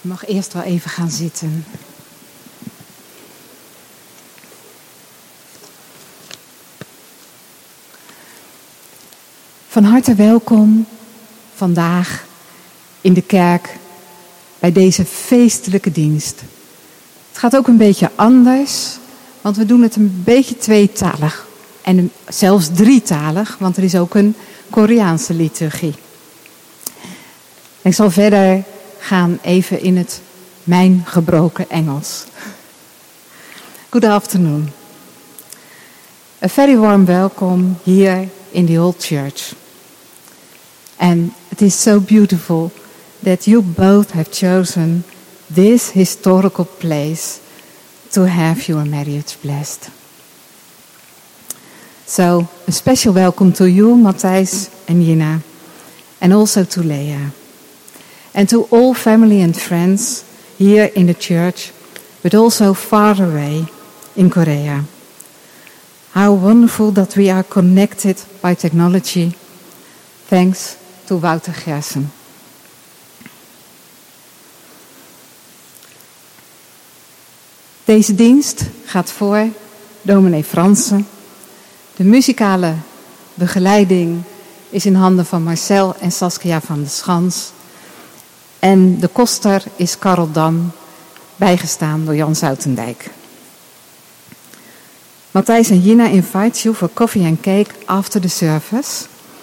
Je mag eerst wel even gaan zitten. Van harte welkom vandaag in de kerk bij deze feestelijke dienst. Het gaat ook een beetje anders, want we doen het een beetje tweetalig. En zelfs drietalig, want er is ook een Koreaanse liturgie. Ik zal verder gaan even in mijn gebroken Engels. Good afternoon. A very warm welcome here in the old church. And it is so beautiful that you both have chosen this historical place to have your marriage blessed. So, a special welcome to you, Matthijs and Jina, and also to Leah. And to all family and friends here in the church, but also far away in Korea. How wonderful that we are connected by technology, thanks to Wouter Gersen. Deze dienst gaat voor dominee Fransen. De muzikale begeleiding is in handen van Marcel en Saskia van de Schans. En de koster is Karel Dam, bijgestaan door Jan Zoutendijk. Matthijs en Jina invite you for coffee and cake after the service.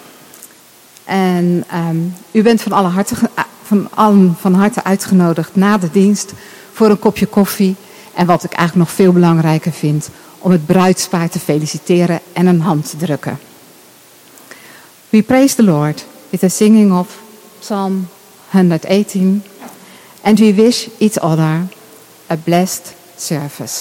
En u bent van harte uitgenodigd na de dienst voor een kopje koffie. En wat ik eigenlijk nog veel belangrijker vind, om het bruidspaar te feliciteren en een hand te drukken. We praise the Lord with the singing of Psalm 118. And we wish each other a blessed service.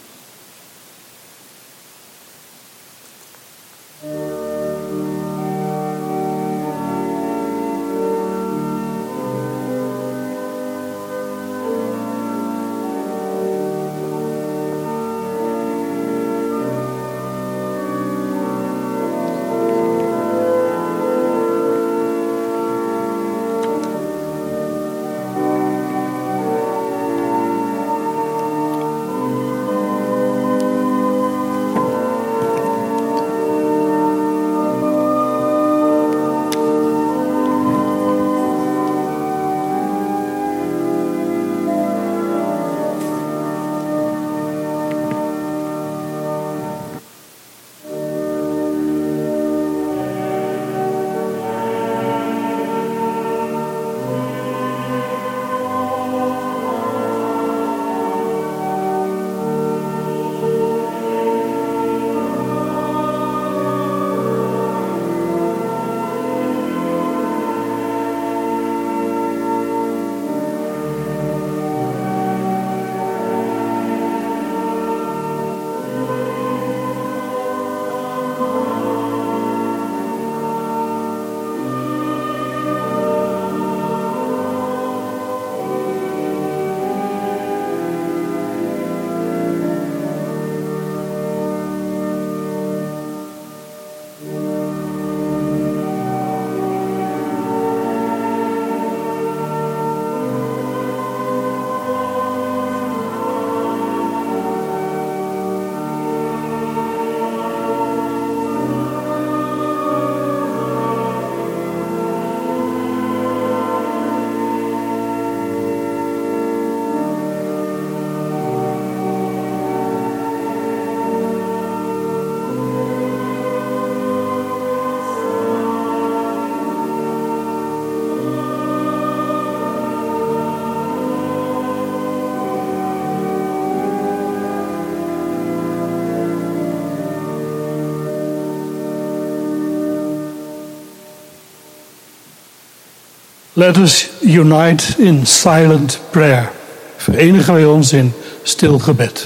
Let us unite in silent prayer. Verenigen wij ons in stil gebed.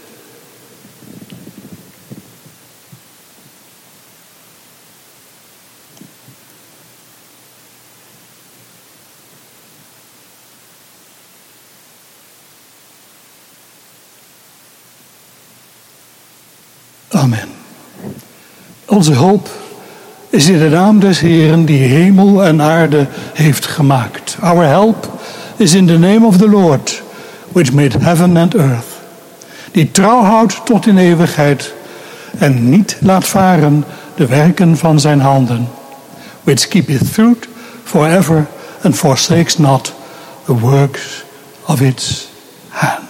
Amen. Onze hoop is in de naam des Heeren die hemel en aarde heeft gemaakt. Our help is in the name of the Lord, which made heaven and earth. Die trouw houdt tot in eeuwigheid en niet laat varen de werken van zijn handen. Which keepeth truth forever and forsakes not the works of its hand.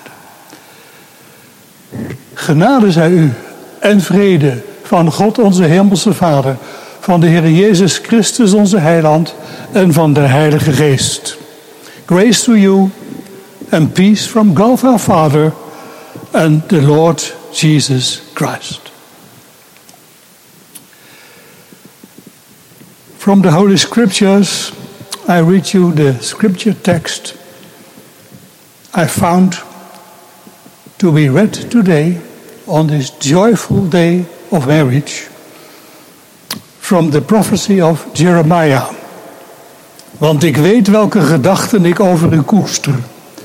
Genade zij u en vrede van God onze hemelse Vader, van de Heer Jezus Christus onze heiland en van de Heilige Geest. Grace to you and peace from God our Father and the Lord Jesus Christ. From the Holy Scriptures, I read you the scripture text I found to be read today on this joyful day of marriage from the prophecy of Jeremiah. Want ik weet welke gedachten ik over u koester.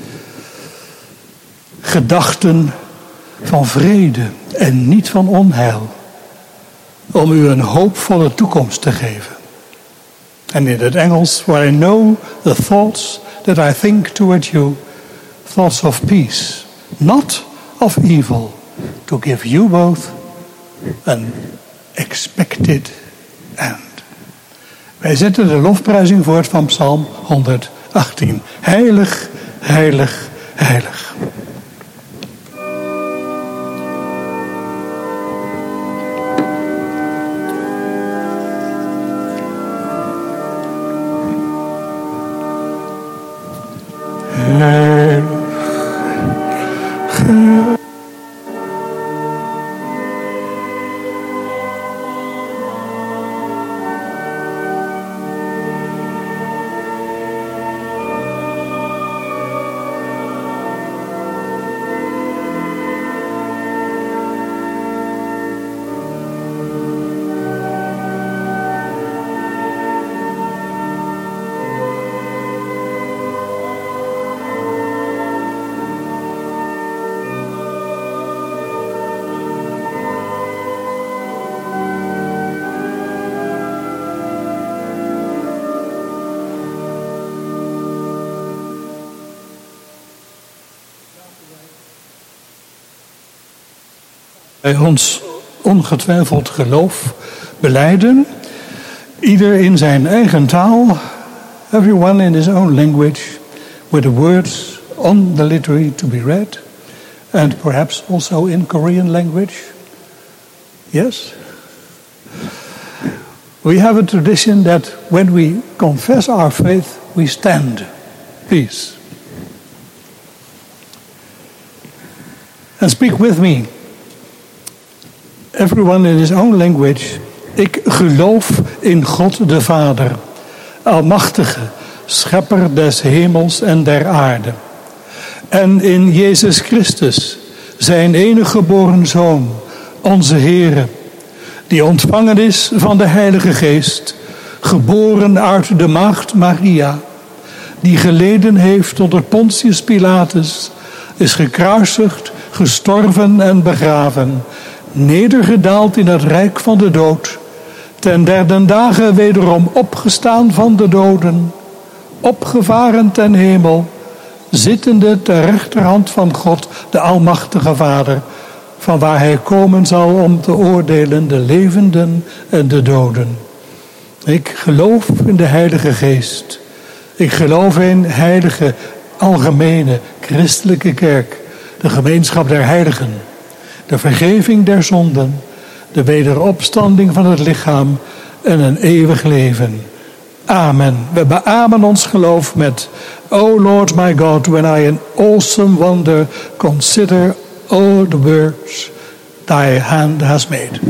Gedachten van vrede en niet van onheil. Om u een hoopvolle toekomst te geven. En in het Engels, for I know the thoughts that I think toward you, thoughts of peace, not of evil, to give you both an expected end. Wij zetten de lofprijzing voort van Psalm 118. Heilig, heilig, heilig. Wij ons ongetwijfeld geloof belijden, ieder in zijn eigen taal, everyone in his own language, with the words on the liturgy to be read, and perhaps also in Korean language. Yes? We have a tradition that when we confess our faith, we stand. Please. And speak with me. Everyone in his own language. Ik geloof in God de Vader, almachtige, schepper des hemels en der aarde. En in Jezus Christus, zijn enige geboren Zoon, onze Heere, die ontvangen is van de Heilige Geest, geboren uit de maagd Maria, die geleden heeft onder Pontius Pilatus, is gekruisigd, gestorven en begraven, nedergedaald in het rijk van de dood, ten derde dagen wederom opgestaan van de doden, opgevaren ten hemel, zittende ter rechterhand van God, de Almachtige Vader, van waar hij komen zal om te oordelen de levenden en de doden. Ik geloof in de Heilige Geest. Ik geloof in heilige, algemene, christelijke kerk, de gemeenschap der heiligen, de vergeving der zonden, de wederopstanding van het lichaam en een eeuwig leven. Amen. We beamen ons geloof met: O Lord my God, when I in awesome wonder consider all the works thy hand has made.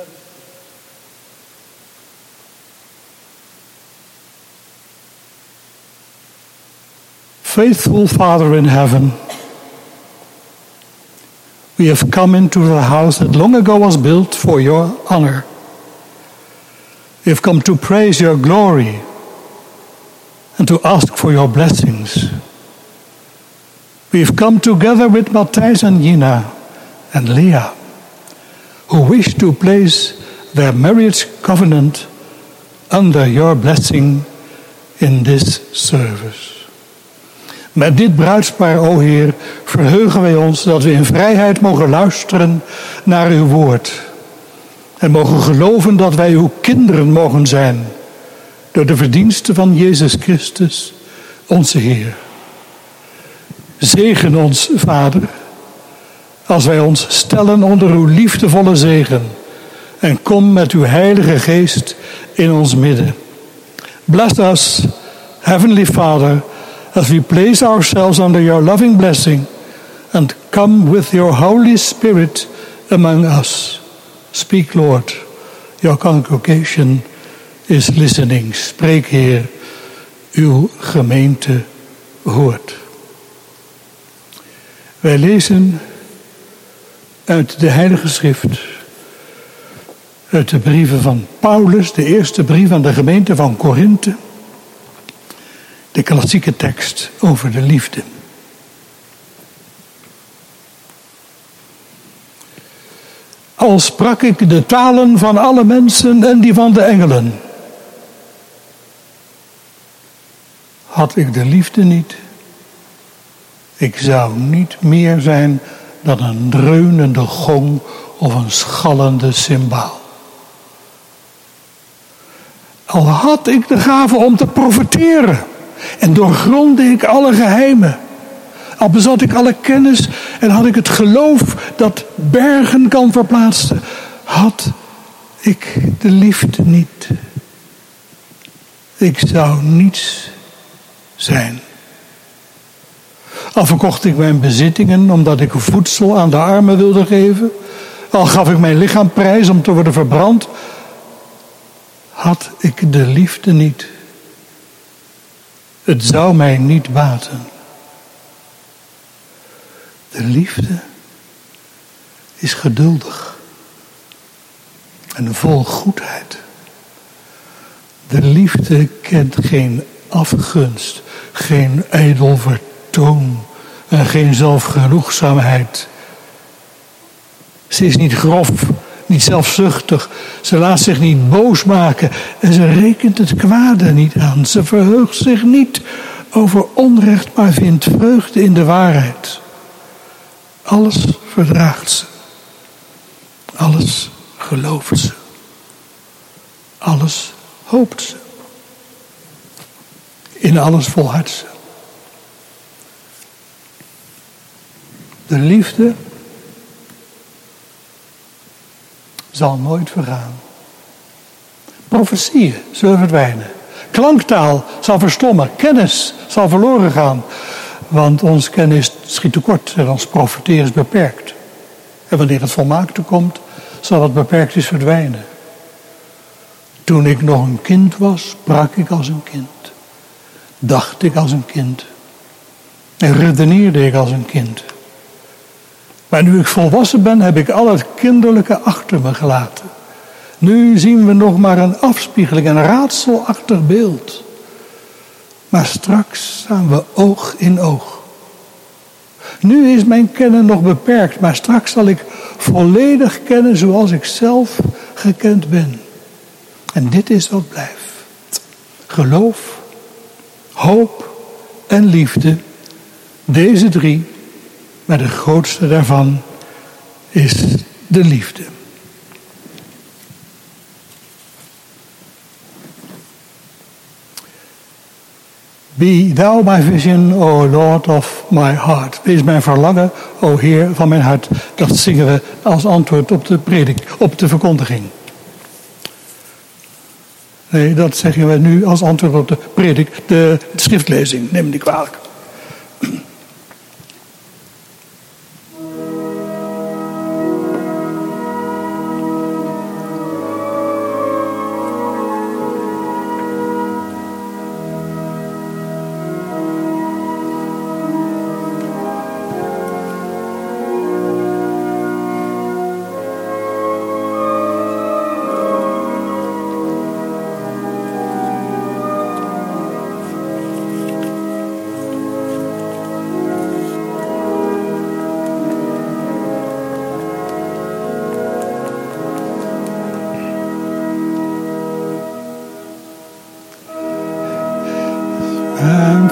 Faithful Father in heaven, we have come into the house that long ago was built for your honor. We have come to praise your glory and to ask for your blessings. We have come together with Matthijs and Gina and Leah, who wish to place their marriage covenant under your blessing in this service. Met dit bruidspaar, o Heer, verheugen wij ons dat we in vrijheid mogen luisteren naar uw woord. En mogen geloven dat wij uw kinderen mogen zijn, door de verdiensten van Jezus Christus, onze Heer. Zegen ons, Vader, als wij ons stellen onder uw liefdevolle zegen. En kom met uw Heilige Geest in ons midden. Bless us, Heavenly Father, as we place ourselves under your loving blessing, and come with your Holy Spirit among us. Speak, Lord. Your congregation is listening. Spreek, Heer. Uw gemeente hoort. Wij lezen uit de Heilige Schrift, uit de brieven van Paulus, de eerste brief aan de gemeente van Korinthe. De klassieke tekst over de liefde. Al sprak ik de talen van alle mensen en die van de engelen, had ik de liefde niet, ik zou niet meer zijn dan een dreunende gong of een schallende cymbaal. Al had ik de gave om te profeteren en doorgrondde ik alle geheimen. Al bezat ik alle kennis en had ik het geloof dat bergen kan verplaatsen. Had ik de liefde niet. Ik zou niets zijn. Al verkocht ik mijn bezittingen omdat ik voedsel aan de armen wilde geven. Al gaf ik mijn lichaam prijs om te worden verbrand. Had ik de liefde niet. Het zou mij niet baten. De liefde is geduldig en vol goedheid. De liefde kent geen afgunst, geen ijdel vertoon en geen zelfgenoegzaamheid. Ze is niet grof, niet zelfzuchtig. Ze laat zich niet boos maken en ze rekent het kwade niet aan. Ze verheugt zich niet over onrecht, maar vindt vreugde in de waarheid. Alles verdraagt ze. Alles gelooft ze. Alles hoopt ze. In alles volhardt ze. De liefde zal nooit vergaan. Profetieën zullen verdwijnen. Klanktaal zal verstommen. Kennis zal verloren gaan. Want ons kennis schiet tekort en ons profeteren is beperkt. En wanneer het volmaakte komt, zal wat beperkt is verdwijnen. Toen ik nog een kind was, sprak ik als een kind. Dacht ik als een kind. En redeneerde ik als een kind. Maar nu ik volwassen ben, heb ik al het kinderlijke achter me gelaten. Nu zien we nog maar een afspiegeling, een raadselachtig beeld. Maar straks staan we oog in oog. Nu is mijn kennen nog beperkt, maar straks zal ik volledig kennen zoals ik zelf gekend ben. En dit is wat blijft. Geloof, hoop en liefde. Deze drie, maar de grootste daarvan is de liefde. Be thou my vision, O Lord of my heart. Wees mijn verlangen, o Heer van mijn hart. Dat zingen we als antwoord op de prediking, op de verkondiging. Nee, dat zeggen we nu als antwoord op de predik, de schriftlezing. Neem me niet kwalijk.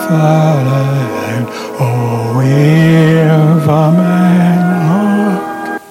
vallen, o Heer van mijn hart.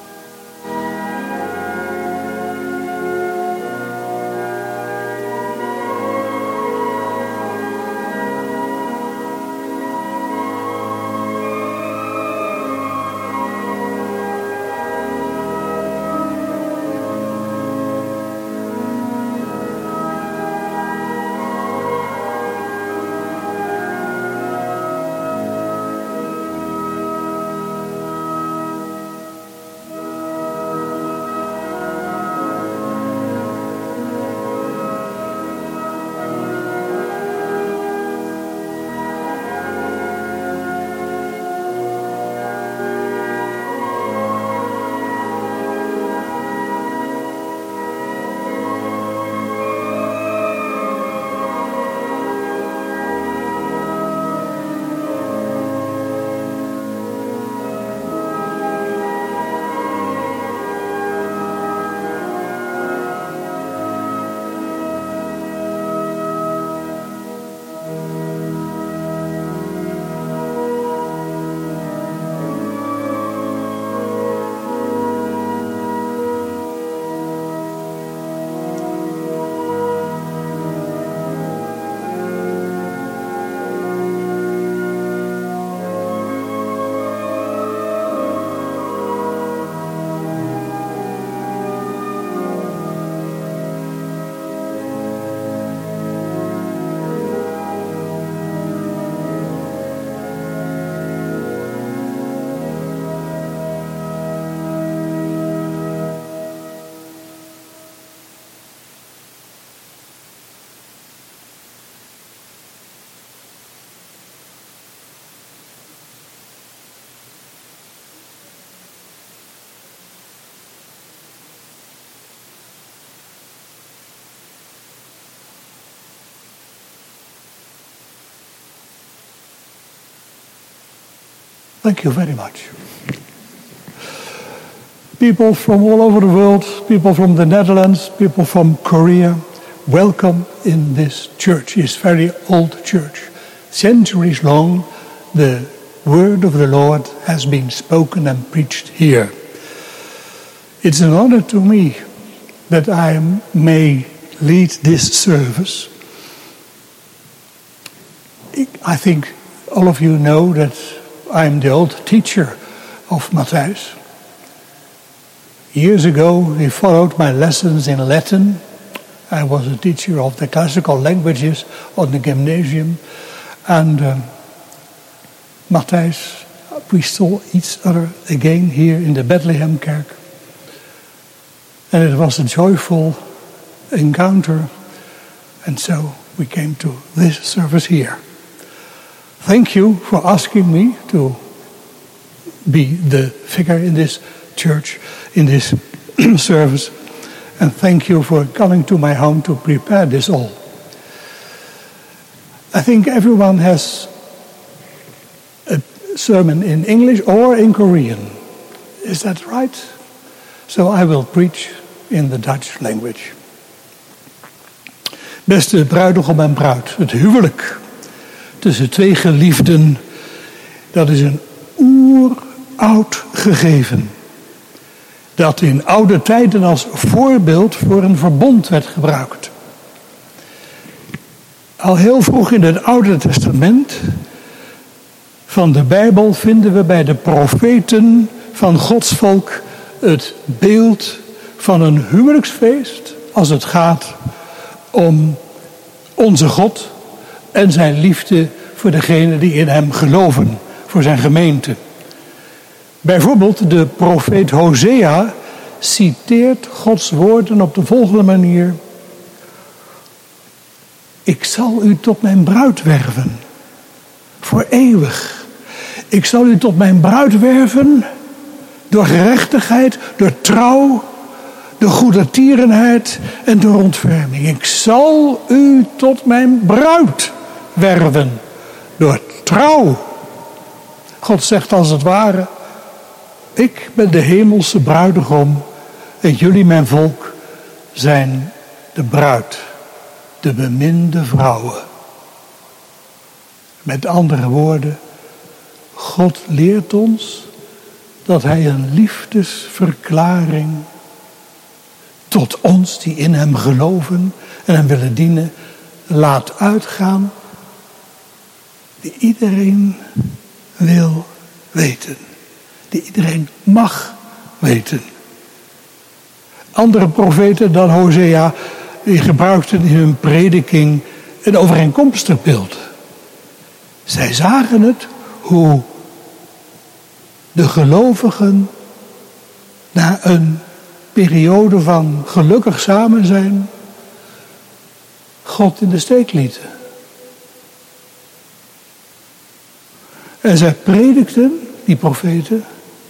Thank you very much. People from all over the world, people from the Netherlands, people from Korea, welcome in this church, this very old church. Centuries long, the word of the Lord has been spoken and preached here. It's an honor to me that I may lead this service. I think all of you know that I'm the old teacher of Matthijs. Years ago, he followed my lessons in Latin. I was a teacher of the classical languages on the gymnasium. And Matthijs, we saw each other again here in the Bethlehem Kerk. And it was a joyful encounter. And so we came to this service here. Thank you for asking me to be the figure in this church, in this service. And thank you for coming to my home to prepare this all. I think everyone has a sermon in English or in Korean. Is that right? So I will preach in the Dutch language. Beste bruidegom en bruid, het huwelijk tussen twee geliefden, dat is een oeroud gegeven. Dat in oude tijden als voorbeeld voor een verbond werd gebruikt. Al heel vroeg in het Oude Testament van de Bijbel vinden we bij de profeten van Gods volk het beeld van een huwelijksfeest als het gaat om onze God en zijn liefde voor degenen die in hem geloven, voor zijn gemeente. Bijvoorbeeld de profeet Hosea citeert Gods woorden op de volgende manier. Ik zal u tot mijn bruid werven, voor eeuwig. Ik zal u tot mijn bruid werven door gerechtigheid, door trouw, door goedertierenheid en door ontferming. Ik zal u tot mijn bruid werven door trouw. God zegt als het ware, ik ben de hemelse bruidegom en jullie mijn volk zijn de bruid, de beminde vrouwen. Met andere woorden, God leert ons dat hij een liefdesverklaring tot ons die in hem geloven en hem willen dienen, laat uitgaan, die iedereen wil weten. Die iedereen mag weten. Andere profeten dan Hosea, die gebruikten in hun prediking een overeenkomstig beeld. Zij zagen het, hoe de gelovigen na een periode van gelukkig samen zijn, God in de steek lieten. En zij predikten, die profeten,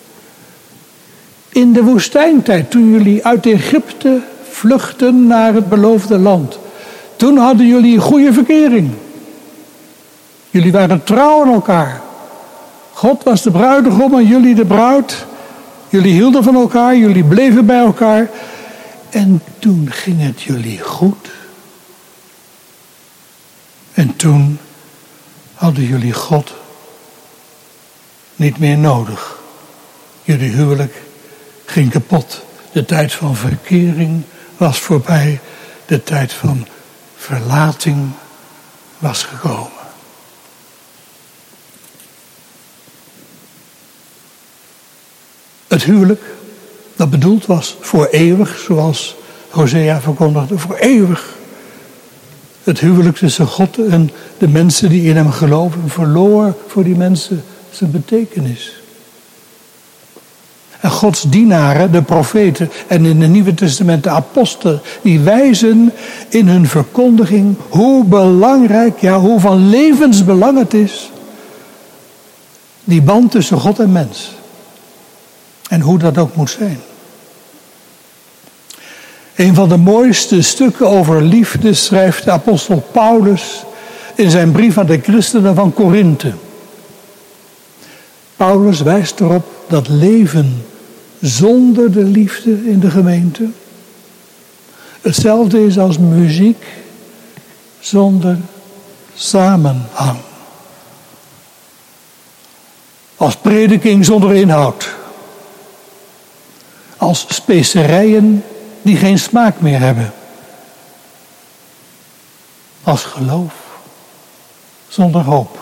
in de woestijntijd, toen jullie uit Egypte vluchten naar het beloofde land. Toen hadden jullie een goede verkering. Jullie waren trouw aan elkaar. God was de bruidegom en jullie de bruid. Jullie hielden van elkaar, jullie bleven bij elkaar. En toen ging het jullie goed. En toen hadden jullie God niet meer nodig. Jullie huwelijk ging kapot. De tijd van verkering was voorbij. De tijd van verlating was gekomen. Het huwelijk, dat bedoeld was voor eeuwig, zoals Hosea verkondigde, voor eeuwig. Het huwelijk tussen God en de mensen die in hem geloven, verloor voor die mensen zijn betekenis. En Gods dienaren, de profeten en in het Nieuwe Testament de apostelen, die wijzen in hun verkondiging hoe belangrijk, ja hoe van levensbelang het is, die band tussen God en mens. En hoe dat ook moet zijn. Een van de mooiste stukken over liefde schrijft de apostel Paulus in zijn brief aan de christenen van Korinthe. Paulus wijst erop dat leven zonder de liefde in de gemeente hetzelfde is als muziek zonder samenhang. Als prediking zonder inhoud. Als specerijen die geen smaak meer hebben. Als geloof zonder hoop.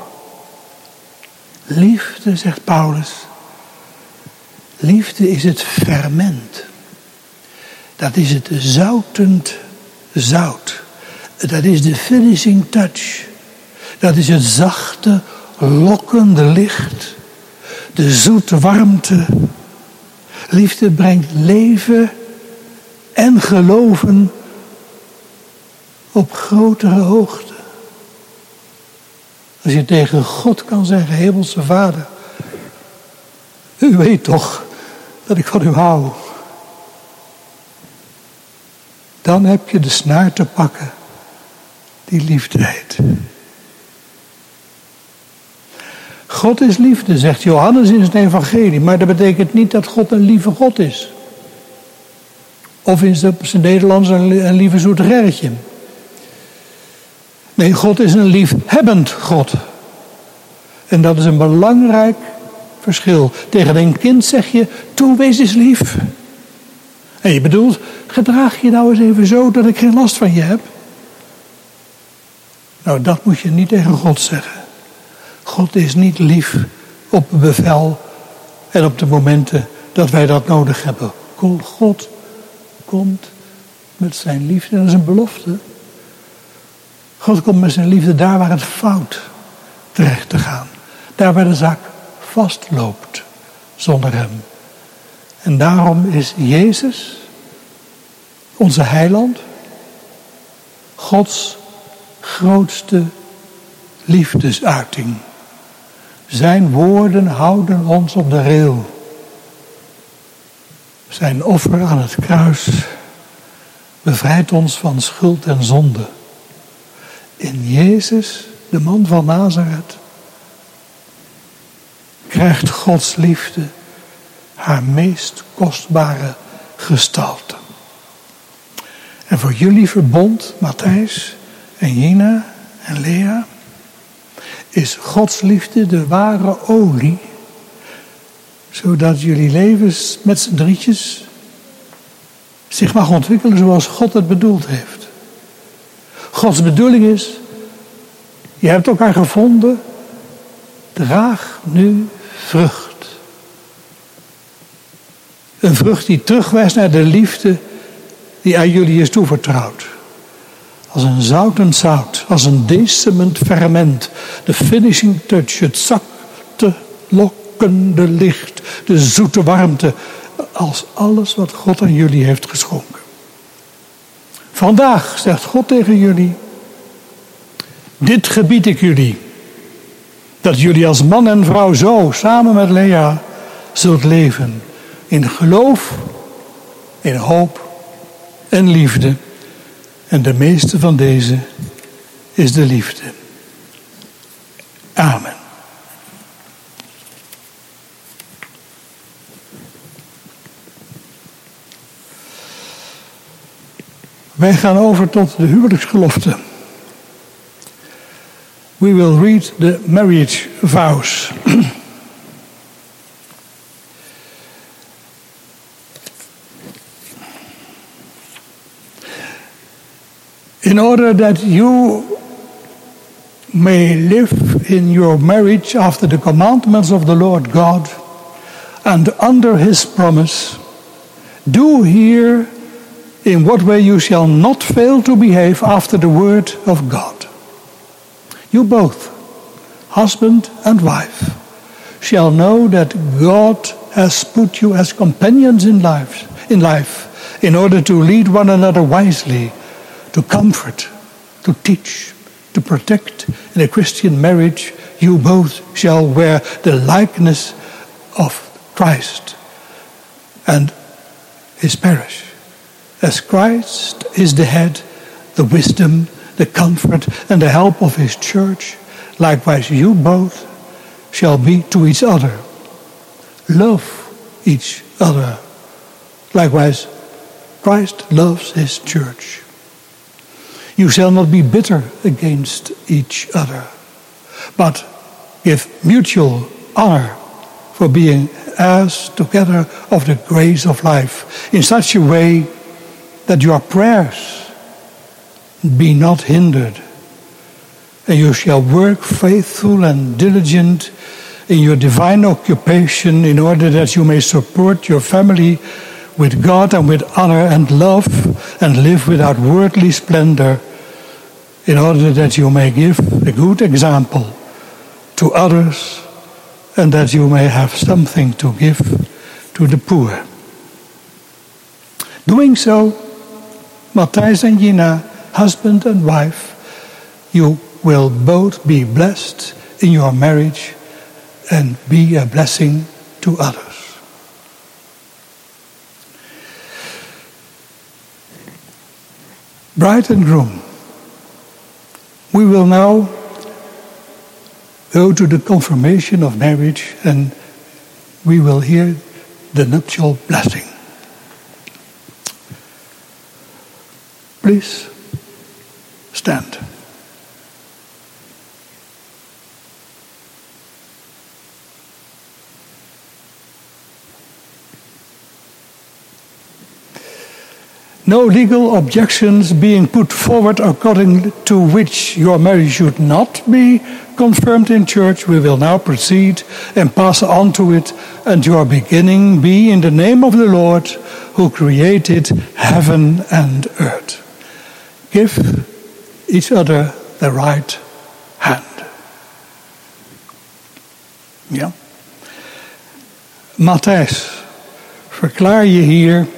Liefde, zegt Paulus. Liefde is het ferment. Dat is het zoutend zout. Dat is de finishing touch. Dat is het zachte, lokkende licht. De zoete warmte. Liefde brengt leven en geloven op grotere hoogte. Als je tegen God kan zeggen, Hemelse Vader, u weet toch dat ik van u hou. Dan heb je de snaar te pakken die liefde heet. God is liefde, zegt Johannes in zijn evangelie. Maar dat betekent niet dat God een lieve God is. Of in zijn Nederlands een lieve zoete gerritje. Nee, God is een liefhebbend God. En dat is een belangrijk verschil. Tegen een kind zeg je, toe wees eens lief. En je bedoelt, gedraag je nou eens even zo dat ik geen last van je heb. Nou, dat moet je niet tegen God zeggen. God is niet lief op bevel en op de momenten dat wij dat nodig hebben. God komt met zijn liefde, en dat is een belofte. God komt met zijn liefde daar waar het fout terecht te gaan. Daar waar de zaak vastloopt zonder hem. En daarom is Jezus, onze heiland, Gods grootste liefdesuiting. Zijn woorden houden ons op de rail. Zijn offer aan het kruis bevrijdt ons van schuld en zonde. In Jezus, de man van Nazareth, krijgt Gods liefde haar meest kostbare gestalte. En voor jullie verbond, Matthijs en Jina en Lea, is Gods liefde de ware olie, zodat jullie levens met z'n drietjes zich mag ontwikkelen zoals God het bedoeld heeft. Gods bedoeling is, je hebt elkaar gevonden, draag nu vrucht. Een vrucht die terugwijst naar de liefde die aan jullie is toevertrouwd. Als een zoutend zout, als een decement ferment, de finishing touch, het zachte, lokkende licht, de zoete warmte, als alles wat God aan jullie heeft geschonken. Vandaag zegt God tegen jullie, dit gebied ik jullie, dat jullie als man en vrouw zo samen met Lea zult leven in geloof, in hoop en liefde. En de meeste van deze is de liefde. Amen. Wij gaan over tot de huwelijksgelofte. We will read the marriage vows. In order that you may live in your marriage after the commandments of the Lord God and under his promise, do here in what way you shall not fail to behave after the word of God. You both, husband and wife, shall know that God has put you as companions in life in order to lead one another wisely, to comfort, to teach, to protect. In a Christian marriage, you both shall wear the likeness of Christ and his parish. As Christ is the head, the wisdom, the comfort, and the help of his church, likewise you both shall be to each other. Love each other. Likewise, Christ loves his church. You shall not be bitter against each other, but give mutual honor for being heirs together of the grace of life, in such a way that your prayers be not hindered, and you shall work faithful and diligent in your divine occupation in order that you may support your family with God and with honor and love and live without worldly splendor, in order that you may give a good example to others and that you may have something to give to the poor. Doing so, Matthijs and Gina, husband and wife, you will both be blessed in your marriage and be a blessing to others. Bride and groom, we will now go to the confirmation of marriage and we will hear the nuptial blessing. Please stand. No legal objections being put forward according to which your marriage should not be confirmed in church, we will now proceed and pass on to it, and your beginning be in the name of the Lord who created heaven and earth. Give each other the right hand. Ja. Matthijs, verklaar je hier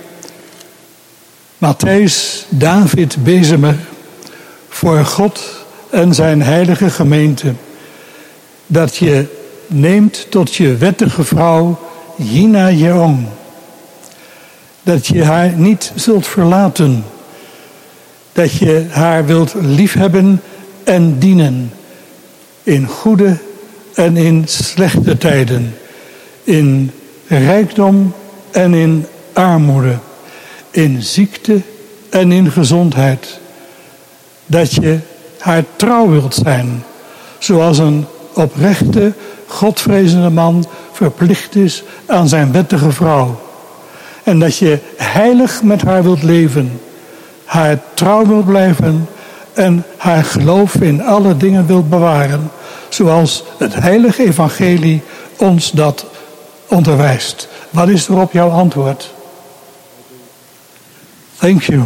Matthijs David Bezemer voor God en zijn heilige gemeente, dat je neemt tot je wettige vrouw Gina Jeong, dat je haar niet zult verlaten, dat je haar wilt liefhebben en dienen in goede en in slechte tijden, in rijkdom en in armoede, in ziekte en in gezondheid. Dat je haar trouw wilt zijn, zoals een oprechte, godvrezende man verplicht is aan zijn wettige vrouw. En dat je heilig met haar wilt leven, haar trouw wilt blijven en haar geloof in alle dingen wilt bewaren, zoals het heilige evangelie ons dat onderwijst. Wat is erop jouw antwoord? Thank you.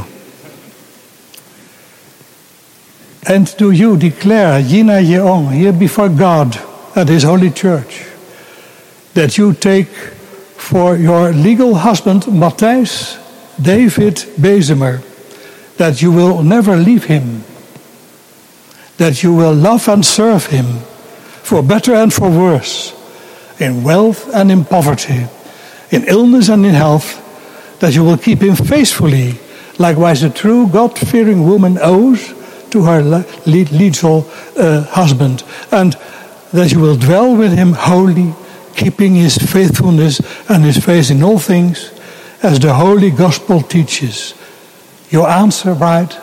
And do you declare, Gina Yeong, here before God and His Holy Church, that you take for your legal husband, Matthijs David Bezemer, that you will never leave him, that you will love and serve him, for better and for worse, in wealth and in poverty, in illness and in health, that you will keep him faithfully, likewise a true God-fearing woman owes to her legal husband, and that you will dwell with him wholly, keeping his faithfulness and his faith in all things, as the Holy Gospel teaches. Your answer, right?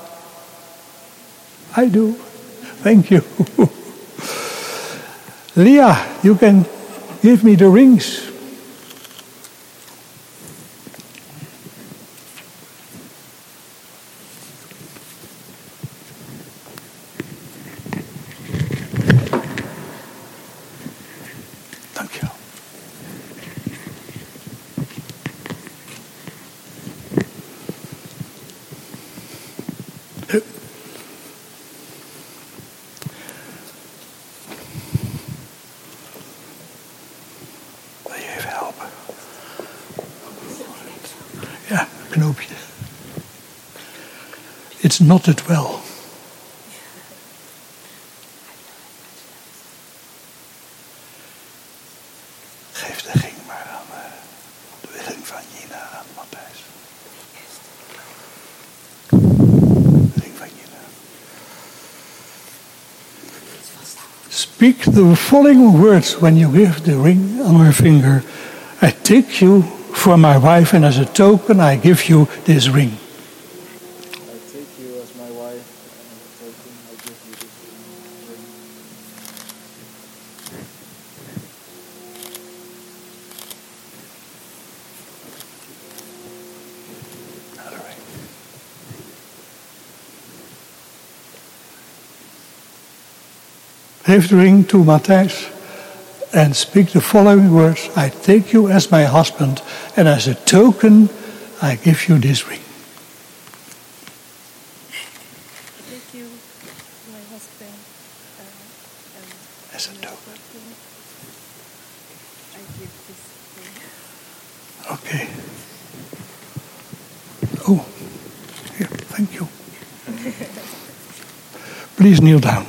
I do. Thank you. Leah, you can give me the rings. Dank je. Wil je even helpen? Ja, knoopje. It's knotted well. Geef de ring maar aan de ring van Gina aan Matthijs. De ring van Gina. Speak the following words when you give the ring on her finger. I take you for my wife, and as a token I give you this ring. I take you as my wife, and as a token I give you this ring. Another ring. Geef de ring to Matthijs and speak the following words. I take you as my husband, and as a token I give you this ring. I take you, my husband, and As a token. I give this ring. Okay. Oh, here, thank you. Please kneel down.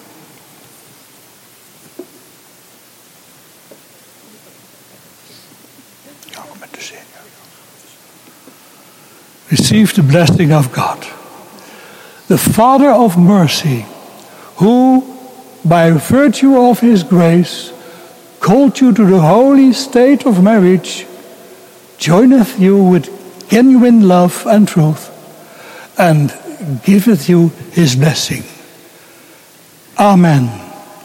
Receive the blessing of God, the Father of mercy, who, by virtue of his grace, called you to the holy state of marriage, joineth you with genuine love and truth, and giveth you his blessing. Amen.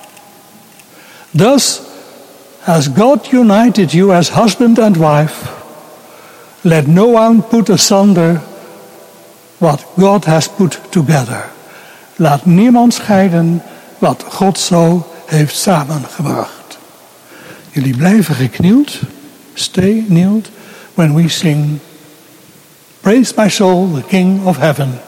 Thus has God united you as husband and wife. Let no one put asunder wat God has put together. Laat niemand scheiden wat God zo heeft samengebracht. Jullie blijven geknield. Stay kneeled when we sing Praise my soul, the King of heaven.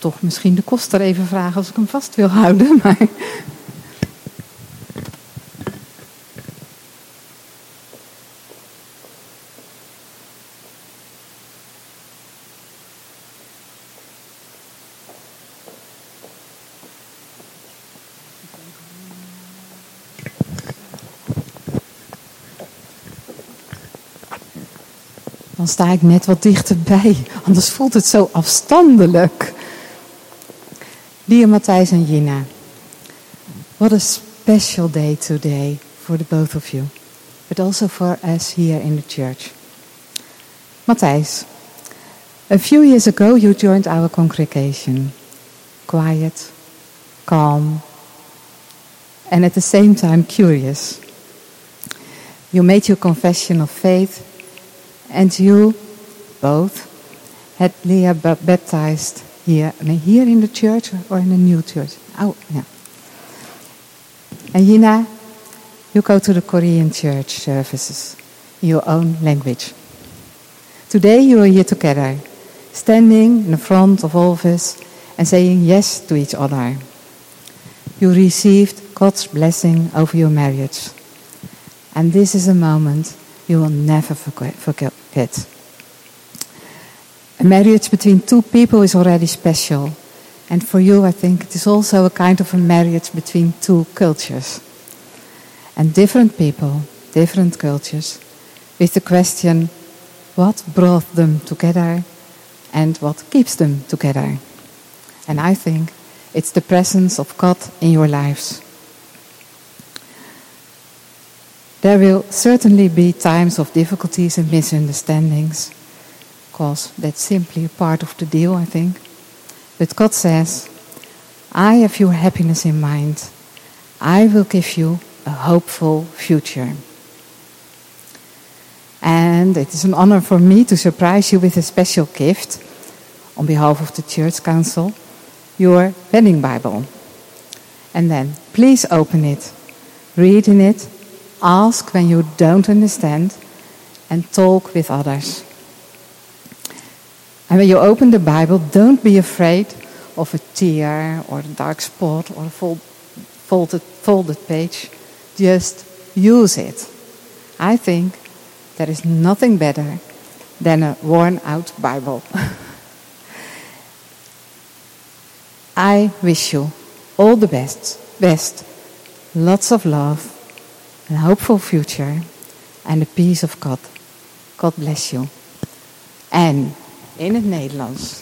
toch misschien de koster even vragen als ik hem vast wil houden. Maar... Dan sta ik net wat dichterbij, anders voelt het zo afstandelijk. Dear Matthijs en Gina, what a special day today for the both of you, but also for us here in the church. Matthijs, a few years ago you joined our congregation. Quiet, calm, and at the same time curious. You made your confession of faith. And you both had Leah baptized here in the church or in a new church? Oh, yeah. And Gina, you go to the Korean church services in your own language. Today you are here together, standing in the front of all of us and saying yes to each other. You received God's blessing over your marriage. And this is a moment you will never forget. A marriage between two people is already special. And for you, I think it is also a kind of a marriage between two cultures. And different people, different cultures, with the question, what brought them together and what keeps them together? And I think it's the presence of God in your lives. There will certainly be times of difficulties and misunderstandings, because that's simply a part of the deal, I think. But God says, I have your happiness in mind. I will give you a hopeful future. And it is an honor for me to surprise you with a special gift, on behalf of the Church Council, your wedding Bible. And then, please open it, read in it, ask when you don't understand, and talk with others. And when you open the Bible, don't be afraid of a tear or a dark spot or a folded page. Just use it. I think there is nothing better than a worn-out Bible. I wish you all the best, lots of love, a hopeful future, and the peace of God. God bless you. En in het Nederlands.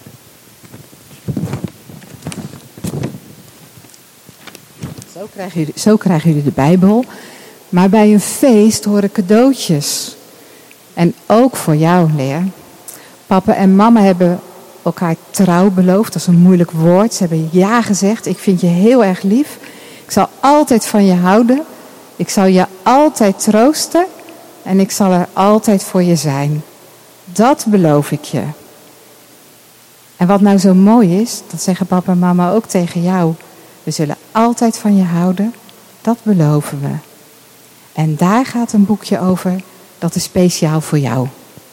Zo krijgen jullie de Bijbel. Maar bij een feest horen cadeautjes. En ook voor jou, Lea. Papa en mama hebben elkaar trouw beloofd. Dat is een moeilijk woord. Ze hebben ja gezegd. Ik vind je heel erg lief. Ik zal altijd van je houden. Ik zal je altijd troosten. En ik zal er altijd voor je zijn. Dat beloof ik je. En wat nou zo mooi is, dat zeggen papa en mama ook tegen jou. We zullen altijd van je houden. Dat beloven we. En daar gaat een boekje over. Dat is speciaal voor jou.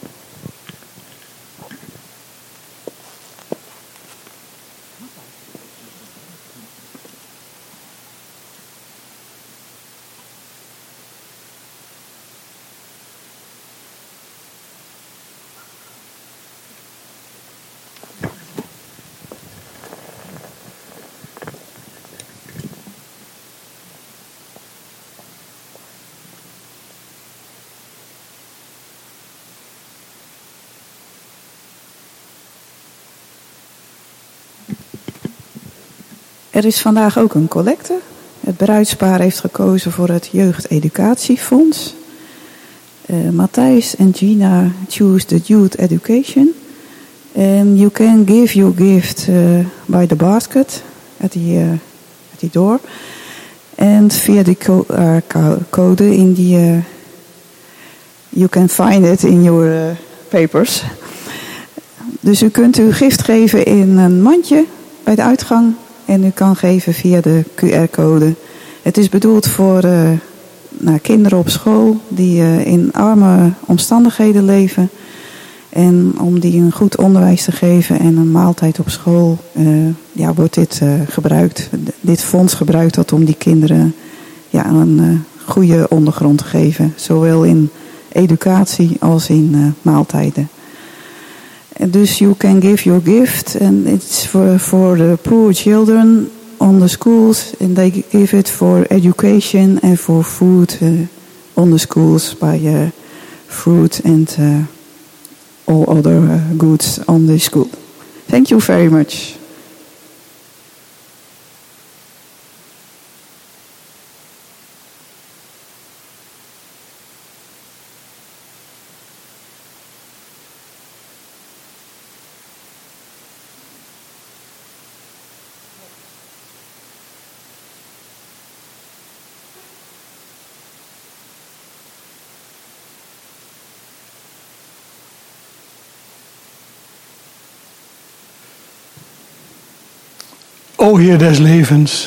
Er is vandaag ook een collecte. Het bruidspaar heeft gekozen voor het Jeugdeducatiefonds. Matthijs en Gina choose the youth education. And you can give your gift by the basket at the door. And via the code in the you can find it in your papers. Dus u kunt uw gift geven in een mandje bij de uitgang. En u kan geven via de QR-code. Het is bedoeld voor kinderen op school die in arme omstandigheden leven. En om die een goed onderwijs te geven en een maaltijd op school, wordt dit gebruikt. Dit fonds gebruikt dat om die kinderen een goede ondergrond te geven. Zowel in educatie als in maaltijden. En dus you can give your gift. And it's for the poor children on the schools. And they give it for education and for food on the schools by fruit and all other goods on the school. Thank you very much. O Heer des levens,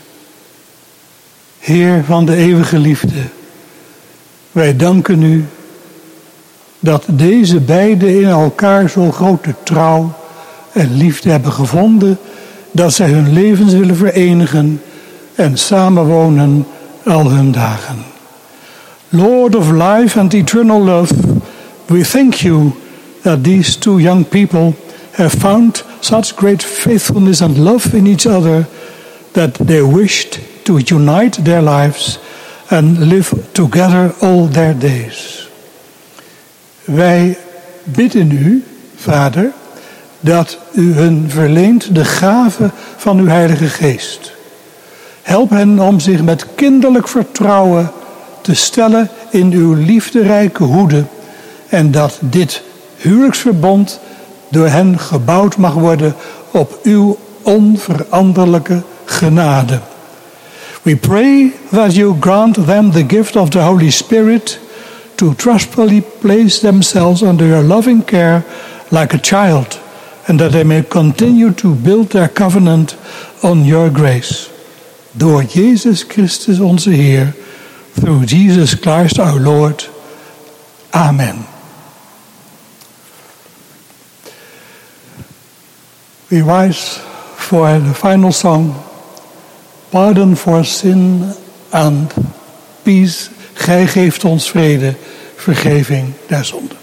Heer van de eeuwige liefde, wij danken u dat deze beiden in elkaar zo grote trouw en liefde hebben gevonden, dat zij hun levens willen verenigen en samenwonen al hun dagen. Lord of life and eternal love, we thank you that these two young people have found such great faithfulness and love in each other that they wished to unite their lives and live together all their days. Wij bidden u, Vader, dat u hun verleent de gave van uw Heilige Geest. Help hen om zich met kinderlijk vertrouwen te stellen in uw liefderijke hoede en dat dit huwelijksverbond door hen gebouwd mag worden op uw onveranderlijke genade. We pray that you grant them the gift of the Holy Spirit to trustfully place themselves under your loving care like a child, and that they may continue to build their covenant on your grace. Door Jezus Christus onze Heer, through Jesus Christ our Lord. Amen. We rise for the final song, Pardon for Sin and Peace. Gij geeft ons vrede, vergeving der zonde.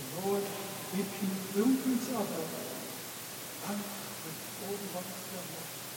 Lord, if you will each other, and with all what